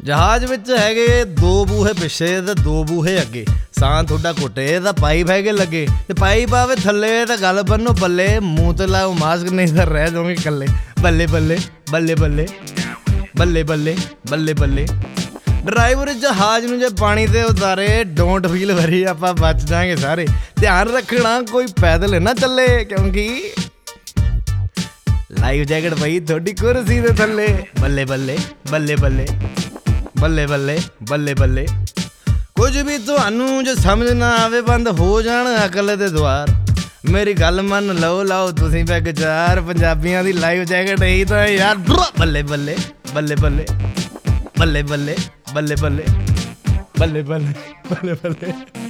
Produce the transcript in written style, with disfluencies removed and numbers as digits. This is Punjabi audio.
ਜਹਾਜ਼ ਵਿੱਚ ਹੈਗੇ ਦੋ ਬੂਹੇ ਪਿੱਛੇ ਤੇ ਦੋ ਬੂਹੇ ਅੱਗੇ। ਸਾਂ ਤੁਹਾਡਾ ਘੁੱਟੇ ਤਾਂ ਪਾਈਪ ਹੈਗੇ ਲੱਗੇ, ਤੇ ਪਾਈਪ ਆਵੇ ਥੱਲੇ ਤਾਂ ਗੱਲ ਬੰਨੋ ਬੱਲੇ। ਮੂੰਹ ਤੇ ਲਾਓ ਮਾਸਕ ਨਹੀਂ ਤਾਂ ਰਹਿ ਜਾਓਗੇ ਇਕੱਲੇ। ਬੱਲੇ ਬੱਲੇ ਬੱਲੇ ਬੱਲੇ ਬੱਲੇ ਬੱਲੇ ਬੱਲੇ ਬੱਲੇ। ਡਰਾਈਵਰ ਜਹਾਜ਼ ਨੂੰ ਜੇ ਪਾਣੀ ਤੇ ਉਤਾਰੇ, ਡੋਂਟ ਫੀਲ ਵਰੀ, ਆਪਾਂ ਬਚ ਜਾਵਾਂਗੇ ਸਾਰੇ। ਧਿਆਨ ਰੱਖਣਾ ਕੋਈ ਪੈਦਲ ਨਾ ਚੱਲੇ, ਕਿਉਂਕਿ ਲਾਈਫ ਜੈਕਟ ਪਈ ਤੁਹਾਡੀ ਕੁਰਸੀ ਦੇ ਥੱਲੇ। ਬੱਲੇ ਬੱਲੇ ਬੱਲੇ ਬੱਲੇ ਬੱਲੇ ਬੱਲੇ ਬੱਲੇ ਬੱਲੇ। ਕੁਝ ਵੀ ਤੁਹਾਨੂੰ ਜੇ ਸਮਝ ਨਾ ਆਵੇ, ਬੰਦ ਹੋ ਜਾਣ ਅਕਲ ਦੇ ਦੁਆਰ। ਮੇਰੀ ਗੱਲ ਮੰਨ ਲਓ, ਲਾਓ ਤੁਸੀਂ ਪੈਗ ਚਾਰ। ਪੰਜਾਬੀਆਂ ਦੀ ਲਾਈਫ ਜੈਕਟ ਇਹੀ ਤਾਂ ਯਾਰ। ਬੱਲੇ ਬੱਲੇ ਬੱਲੇ ਬੱਲੇ ਬੱਲੇ ਬੱਲੇ ਬੱਲੇ ਬੱਲੇ ਬੱਲੇ ਬੱਲੇ ਬੱਲੇ ਬੱਲੇ।